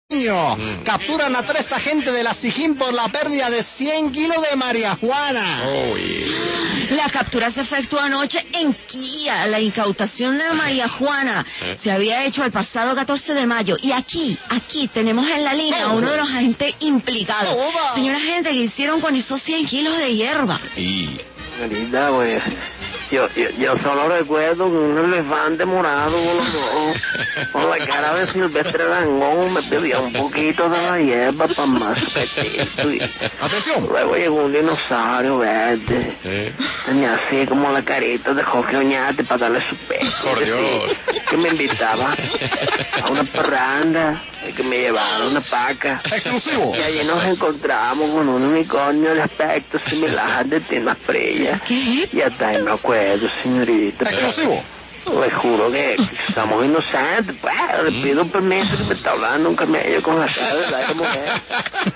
Capturan a 3 agentes de la SIJIN por la pérdida de 100 kilos de marihuana. La captura se efectuó anoche en Kia. La incautación de marihuana se había hecho el pasado 14 de mayo. Y aquí tenemos en la línea a uno de los agentes implicados. Señor agente, ¿qué hicieron con esos 100 kilos de hierba? Señorita, pues, yo solo recuerdo que un elefante morado con la cara de Silvestre Dangond me pedía un poquito de la hierba para más apetito. Y ¡Atención! luego llegó un dinosaurio verde. Tenía así como la carita de Jorge Oñate para darle su pecho. Por Dios. Que me invitaba a una parranda, que me llevaba una paca. ¡Exclusivo! Y allí nos encontramos con un unicornio de aspecto similar de Tina Fría. ¿Qué? Y hasta ahí me acuerdo, señorita. ¡Exclusivo! Les juro que estamos inocentes, pues. Le pido permiso que me está hablando un camello con la cara de la mujer.